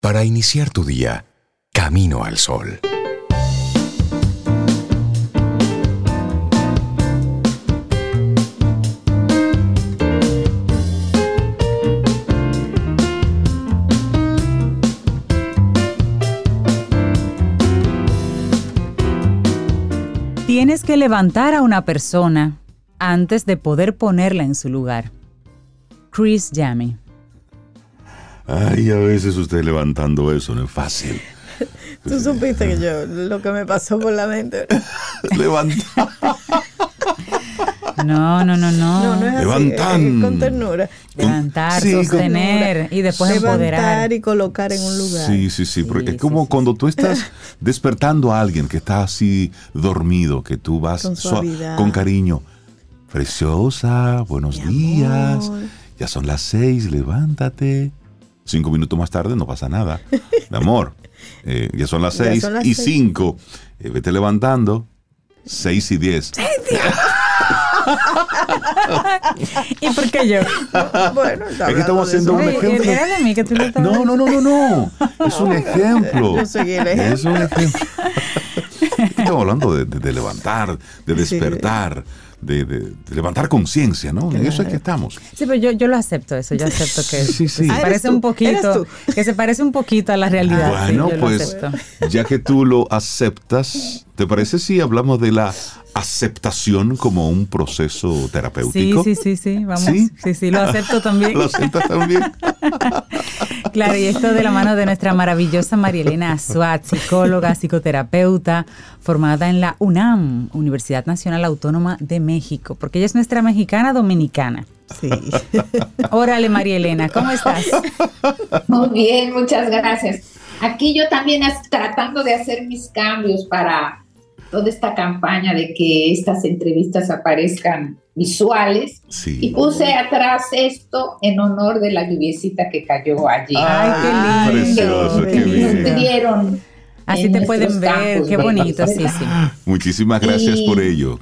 para iniciar tu día, camino al sol. Tienes que levantar a una persona antes de poder ponerla en su lugar. Chris Yami. Ay, a veces usted levantando eso no es fácil. Tú supiste que yo, lo que me pasó por la mente. Levantar. No. No es así, Levantan. con ternura. Levantar, Sí, sostener y después Levantar empoderar. y colocar en un lugar. Sí, porque es como cuando tú estás despertando a alguien que está así dormido, que tú vas Con suavidad. con cariño. Preciosa, buenos días. Amor. Ya son las 6, levántate. 5 minutos más tarde no pasa nada. Mi amor, ya son las 6 son las y 6. 5. Vete levantando. 6 y 10. ¿Y por qué yo? Bueno, Es que estamos haciendo un Oye, ejemplo. era de mí que tú lo estabas No. Es un ejemplo. Yo seguí el ejemplo. Es un ejemplo. Estamos hablando de levantar, de despertar, de levantar conciencia, ¿no? En eso es que estamos. Sí, pero yo lo acepto eso. Yo acepto que, Sí. que se Ah, parece tú, un poquito, eres tú. que se parece un poquito a la realidad. Bueno, sí, yo pues lo acepto. ya que tú lo aceptas, ¿te parece si hablamos de la aceptación como un proceso terapéutico? Sí, vamos. ¿Sí? Sí, lo acepto también. ¿Lo aceptas también? Claro, y esto de la mano de nuestra maravillosa María Elena Azuat, psicóloga, psicoterapeuta, formada en la UNAM, Universidad Nacional Autónoma de México, porque ella es nuestra mexicana dominicana. Sí. Órale, María Elena, ¿cómo estás? Muy bien, muchas gracias. Aquí yo también tratando de hacer mis cambios para toda esta campaña de que estas entrevistas aparezcan visuales. Sí. Y puse atrás esto en honor de la lluviecita que cayó allí. Ay, qué lindo. Precioso, qué Que bien. nos dieron. Así en te pueden nuestros ver, campos qué bonito, bellos, sí, ¿verdad? sí. Muchísimas gracias Y- por ello.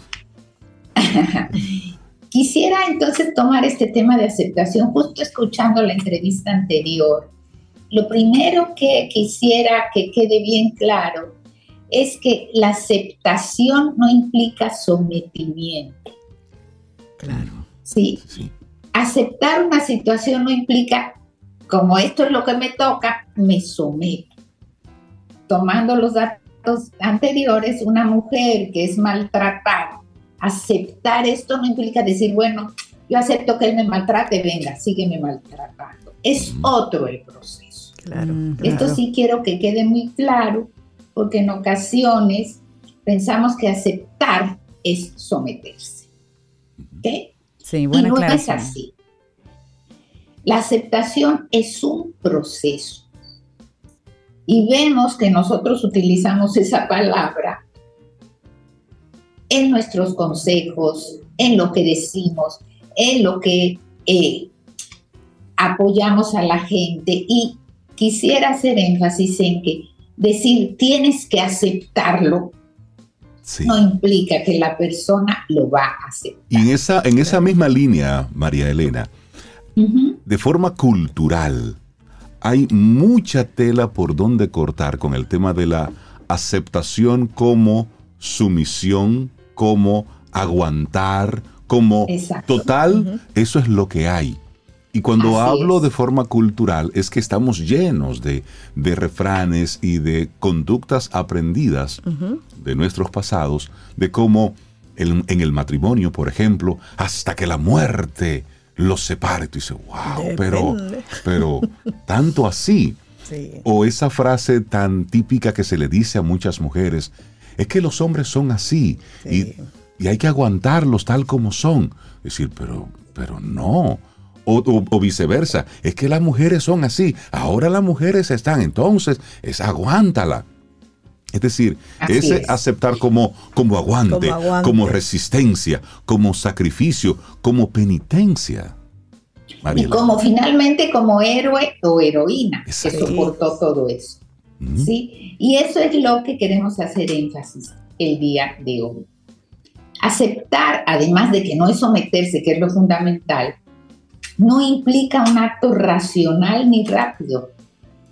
Quisiera entonces tomar este tema de aceptación, justo escuchando la entrevista anterior. Lo primero que quisiera que quede bien claro es que la aceptación no implica sometimiento. Claro. ¿Sí? Sí. Aceptar una situación no implica, como esto es lo que me toca, me someto. Tomando los datos anteriores, una mujer que es maltratada, aceptar esto no implica decir, bueno, yo acepto que él me maltrate, venga, sígueme maltratando. Es otro el proceso. Claro. Esto sí quiero que quede muy claro, porque en ocasiones pensamos que aceptar es someterse. ¿Ok? Sí, Y buena no es aclaración. así. La aceptación es un proceso. Y vemos que nosotros utilizamos esa palabra en nuestros consejos, en lo que decimos, en lo que apoyamos a la gente. Y quisiera hacer énfasis en que decir tienes que aceptarlo Sí. no implica que la persona lo va a aceptar. Y en esa misma línea, María Elena, Ujú. de forma cultural, hay mucha tela por donde cortar con el tema de la aceptación como sumisión, como aguantar, como Exacto. total, eso es lo que hay. Y cuando Así hablo es. de forma cultural, es que estamos llenos de refranes y de conductas aprendidas de nuestros pasados, de cómo en el matrimonio, por ejemplo, hasta que la muerte los separe. Tú dices, wow, Depende. pero tanto así. Sí. O esa frase tan típica que se le dice a muchas mujeres, es que los hombres son así Sí. y hay que aguantarlos tal como son. Es decir, pero no. O viceversa, es que las mujeres son así, ahora las mujeres están, entonces, aguántala. Es decir, Así ese es. aceptar como aguante, Como aguante. como resistencia, como sacrificio, como penitencia. Y Mariela. como finalmente como héroe o heroína que Exacto. soportó todo eso. Ujú. ¿Sí? Y eso es lo que queremos hacer énfasis el día de hoy. Aceptar, además de que no es someterse, que es lo fundamental, no implica un acto racional ni rápido.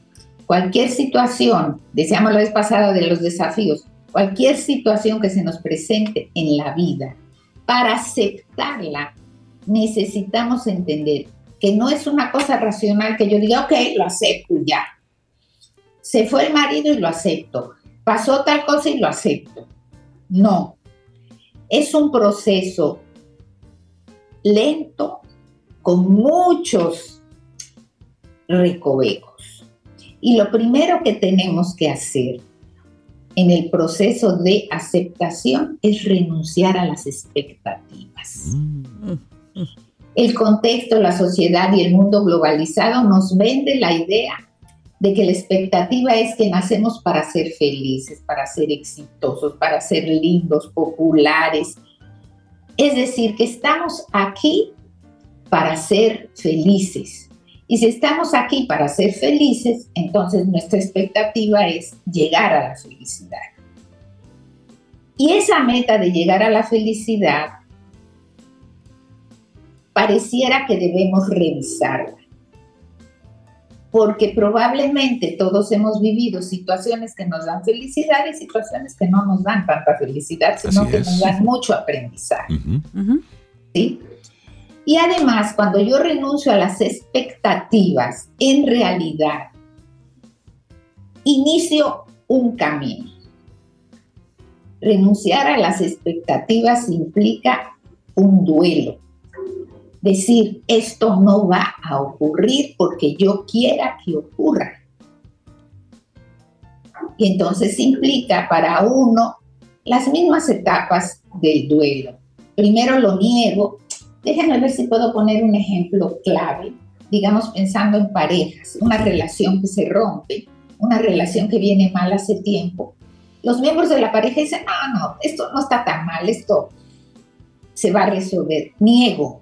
cualquier situación, decíamos la vez pasada de los desafíos, cualquier situación que se nos presente en la vida, para aceptarla, necesitamos entender que no es una cosa racional que yo diga, ok, lo acepto y ya. Se fue el marido y lo acepto. Pasó tal cosa y lo acepto. No. Es un proceso lento, con muchos recovecos. Y lo primero que tenemos que hacer en el proceso de aceptación es renunciar a las expectativas. El contexto, la sociedad y el mundo globalizado nos vende la idea de que la expectativa es que nacemos para ser felices, para ser exitosos, para ser lindos, populares. Es decir, que estamos aquí para ser felices. Y si estamos aquí para ser felices, entonces nuestra expectativa es llegar a la felicidad. Y esa meta de llegar a la felicidad pareciera que debemos revisarla. Porque probablemente todos hemos vivido situaciones que nos dan felicidad y situaciones que no nos dan tanta felicidad, sino que nos dan mucho aprendizaje. ¿Sí? Y además, cuando yo renuncio a las expectativas, en realidad, inicio un camino. Renunciar a las expectativas implica un duelo. Decir, esto no va a ocurrir porque yo quiera que ocurra. Y entonces implica para uno las mismas etapas del duelo. Primero lo niego. Déjenme ver si puedo poner un ejemplo clave. Digamos, pensando en parejas, una relación que se rompe, una relación que viene mal hace tiempo. Los miembros de la pareja dicen, no, esto no está tan mal, esto se va a resolver. Niego.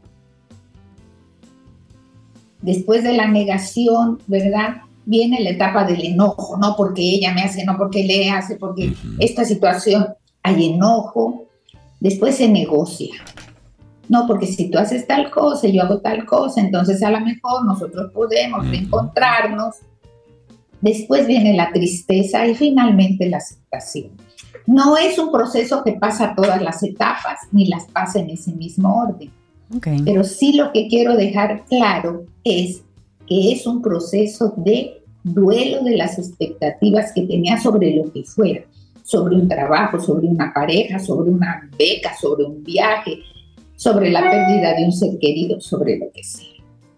Después de la negación, ¿verdad? Viene la etapa del enojo, no porque ella me hace, no porque le hace, porque esta situación hay enojo. Después se negocia. No, porque si tú haces tal cosa y yo hago tal cosa, entonces a lo mejor nosotros podemos reencontrarnos. Después viene la tristeza y finalmente la aceptación. No es un proceso que pasa todas las etapas, ni las pasa en ese mismo orden. Okay. Pero sí lo que quiero dejar claro es que es un proceso de duelo de las expectativas que tenía sobre lo que fuera, sobre un trabajo, sobre una pareja, sobre una beca, sobre un viaje, sobre la pérdida de un ser querido, sobre lo que sea.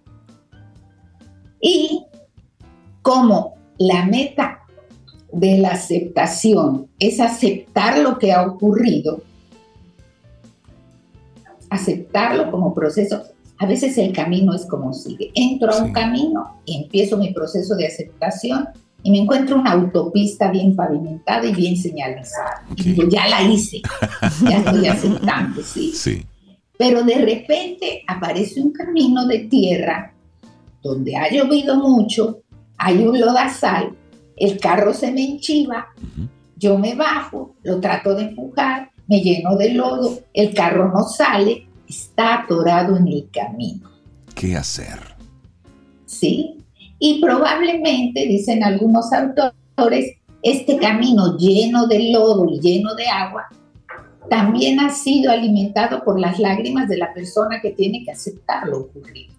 Y como la meta de la aceptación es aceptar lo que ha ocurrido, aceptarlo como proceso. A veces el camino es como sigue. Entro a un camino y empiezo mi proceso de aceptación y me encuentro una autopista bien pavimentada y bien señalizada. Okay. Y digo, ya la hice, ya estoy aceptando, sí. Pero de repente aparece un camino de tierra donde ha llovido mucho, hay un lodazal, el carro se me enchiva, yo me bajo, lo trato de empujar, me lleno de lodo, el carro no sale, está atorado en el camino. ¿Qué hacer? Sí, y probablemente, dicen algunos autores, este camino lleno de lodo y lleno de agua también ha sido alimentado por las lágrimas de la persona que tiene que aceptar lo ocurrido.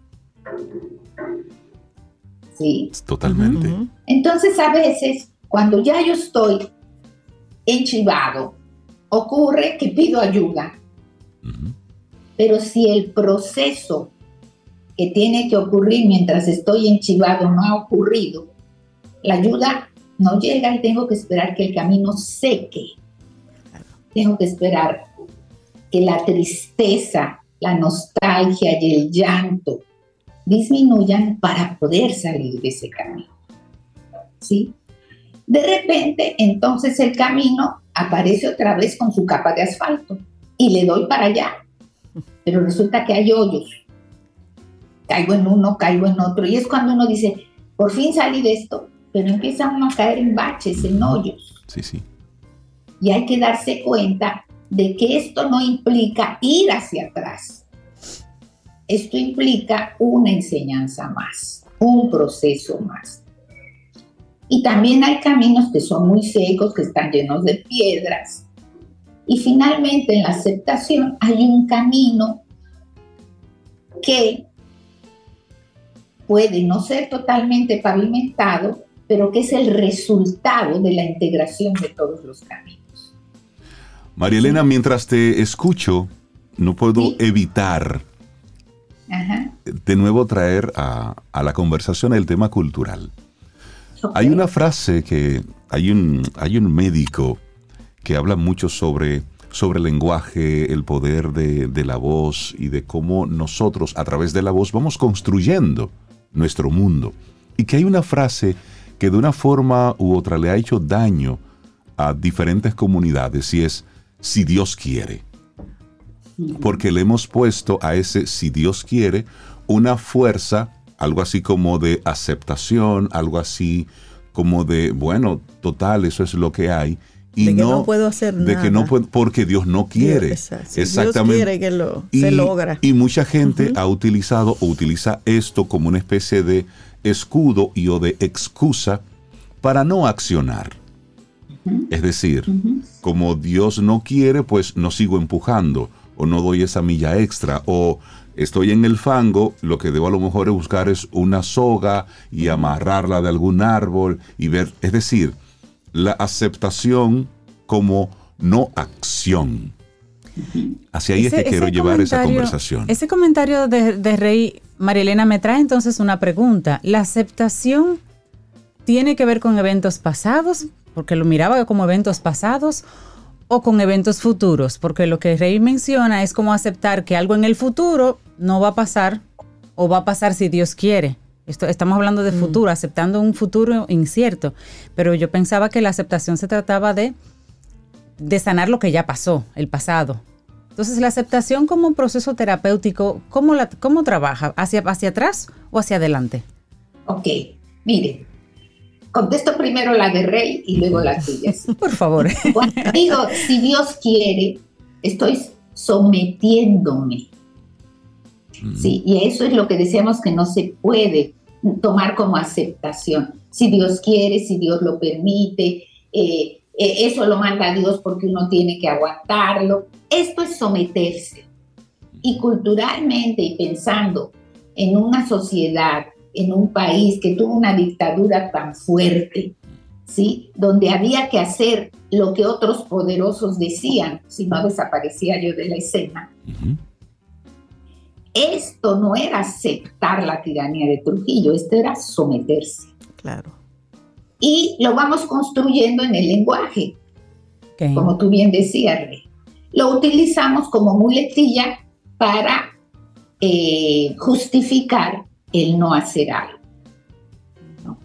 ¿Sí? Totalmente. Entonces, a veces, cuando ya yo estoy enchivado, ocurre que pido ayuda. Pero si el proceso que tiene que ocurrir mientras estoy enchivado no ha ocurrido, la ayuda no llega y tengo que esperar que el camino seque. Tengo que esperar que la tristeza, la nostalgia y el llanto disminuyan para poder salir de ese camino. ¿Sí? De repente, entonces el camino aparece otra vez con su capa de asfalto y le doy para allá. Pero resulta que hay hoyos. Caigo en uno, caigo en otro. Y es cuando uno dice, por fin salí de esto, pero empieza uno a caer en baches, en hoyos. Sí. Y hay que darse cuenta de que esto no implica ir hacia atrás. Esto implica una enseñanza más, un proceso más. Y también hay caminos que son muy secos, que están llenos de piedras. Y finalmente en la aceptación hay un camino que puede no ser totalmente pavimentado, pero que es el resultado de la integración de todos los caminos. María Elena, mientras te escucho, no puedo evitar de nuevo traer a la conversación el tema cultural. Okay. Hay una frase que hay un médico que habla mucho sobre el lenguaje, el poder de la voz y de cómo nosotros a través de la voz vamos construyendo nuestro mundo. Y que hay una frase que de una forma u otra le ha hecho daño a diferentes comunidades y es si Dios quiere. Porque le hemos puesto a ese si Dios quiere una fuerza, algo así como de aceptación, algo así como de, bueno, total, eso es lo que hay. Y de que no puedo hacer nada. De que no puedo, porque Dios no quiere. Si exactamente. Dios quiere que se logra. Y mucha gente ha utilizado o utiliza esto como una especie de escudo y o de excusa para no accionar. Es decir, como Dios no quiere, pues no sigo empujando o no doy esa milla extra o estoy en el fango, lo que debo a lo mejor buscar es una soga y amarrarla de algún árbol y ver, es decir, la aceptación como no acción. Hacia ahí es que quiero llevar esa conversación. Ese comentario de Rey, María Elena, me trae entonces una pregunta. ¿La aceptación tiene que ver con eventos pasados? Porque lo miraba como eventos pasados o con eventos futuros, porque lo que Rey menciona es como aceptar que algo en el futuro no va a pasar o va a pasar si Dios quiere. Estamos hablando de futuro, aceptando un futuro incierto, pero yo pensaba que la aceptación se trataba de sanar lo que ya pasó, el pasado. Entonces, la aceptación como un proceso terapéutico, ¿cómo trabaja? ¿Hacia atrás o hacia adelante? Ok, mire, contesto primero la de Rey y luego la tuya. Por favor. Cuando digo, si Dios quiere, estoy sometiéndome. Sí, y eso es lo que decíamos que no se puede tomar como aceptación. Si Dios quiere, si Dios lo permite, eso lo manda Dios porque uno tiene que aguantarlo. Esto es someterse. Y culturalmente y pensando en una sociedad, en un país que tuvo una dictadura tan fuerte, ¿sí? Donde había que hacer lo que otros poderosos decían, si no desaparecía yo de la escena. Esto no era aceptar la tiranía de Trujillo, esto era someterse. Claro. Y lo vamos construyendo en el lenguaje, como tú bien decías, Rey. Lo utilizamos como muletilla para justificar el no hacer algo. ¿Ok?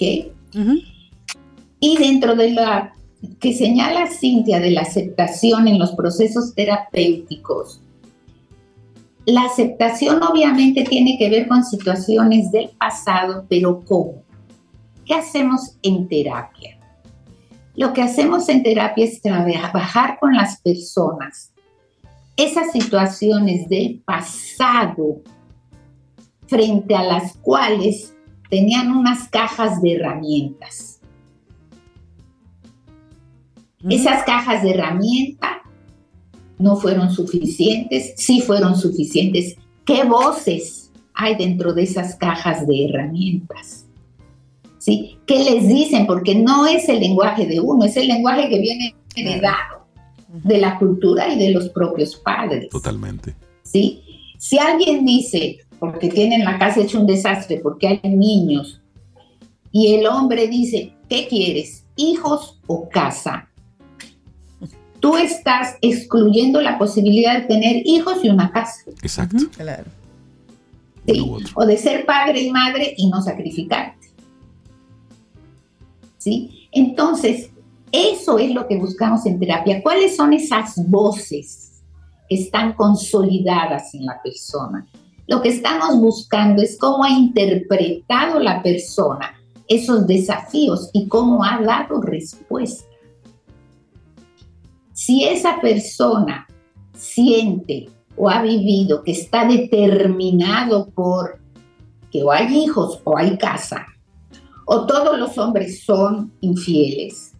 Y dentro de la que señala Cintia de la aceptación en los procesos terapéuticos, la aceptación obviamente tiene que ver con situaciones del pasado, pero ¿cómo? ¿Qué hacemos en terapia? Lo que hacemos en terapia es trabajar con las personas esas situaciones del pasado frente a las cuales tenían unas cajas de herramientas. Esas cajas de herramientas no fueron suficientes, sí fueron suficientes. ¿Qué voces hay dentro de esas cajas de herramientas? ¿Sí? ¿Qué les dicen? Porque no es el lenguaje de uno, es el lenguaje que viene heredado de la cultura y de los propios padres. Totalmente. ¿Sí? Si alguien dice, porque tienen la casa hecha un desastre, porque hay niños, y el hombre dice, ¿qué quieres? ¿Hijos o casa? Tú estás excluyendo la posibilidad de tener hijos y una casa. Exacto. Claro. Sí. O de ser padre y madre y no sacrificarte. ¿Sí? Entonces, eso es lo que buscamos en terapia. ¿Cuáles son esas voces que están consolidadas en la persona? Lo que estamos buscando es cómo ha interpretado la persona esos desafíos y cómo ha dado respuesta. Si esa persona siente o ha vivido que está determinado por que o hay hijos o hay casa, o todos los hombres son infieles,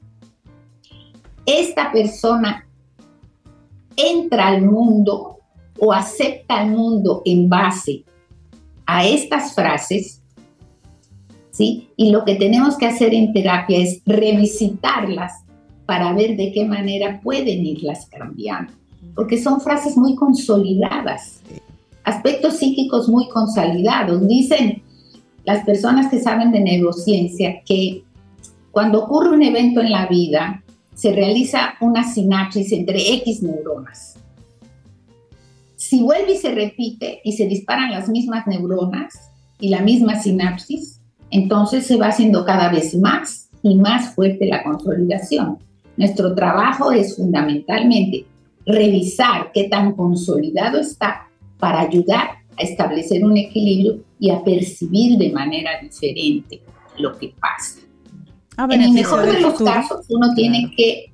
esta persona entra al mundo o acepta al mundo en base a estas frases, ¿sí? Y lo que tenemos que hacer en terapia es revisitarlas para ver de qué manera pueden irlas cambiando, porque son frases muy consolidadas, aspectos psíquicos muy consolidados. Dicen las personas que saben de neurociencia que cuando ocurre un evento en la vida, se realiza una sinapsis entre X neuronas. Si vuelve y se repite y se disparan las mismas neuronas y la misma sinapsis, entonces se va haciendo cada vez más y más fuerte la consolidación. Nuestro trabajo es fundamentalmente revisar qué tan consolidado está para ayudar a establecer un equilibrio y a percibir de manera diferente lo que pasa. En el mejor de los casos, uno tiene que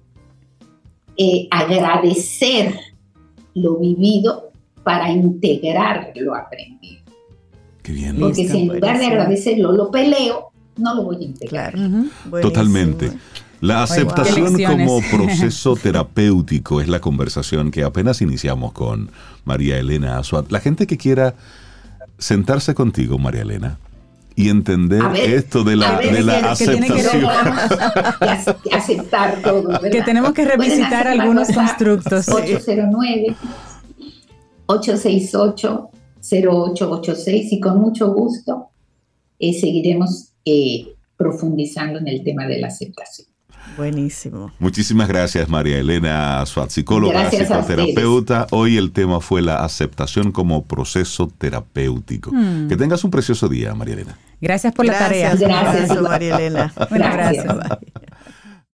agradecer lo vivido para integrar lo aprendido. Qué bien. Porque si en lugar de agradecerlo lo peleo, no lo voy a integrar. Claro. Totalmente. La aceptación como proceso terapéutico es la conversación que apenas iniciamos con María Elena Azuat. La gente que quiera sentarse contigo, María Elena, y entender esto de la aceptación. Que aceptar todo, ¿verdad? Que tenemos que revisitar algunos constructos. 809-868-0886 y con mucho gusto seguiremos profundizando en el tema de la aceptación. Buenísimo. Muchísimas gracias, María Elena Azuat, psicóloga, psicoterapeuta. Hoy el tema fue la aceptación como proceso terapéutico. Que tengas un precioso día, María Elena. Gracias por la tarea. Gracias, María Elena. Un abrazo. Bye.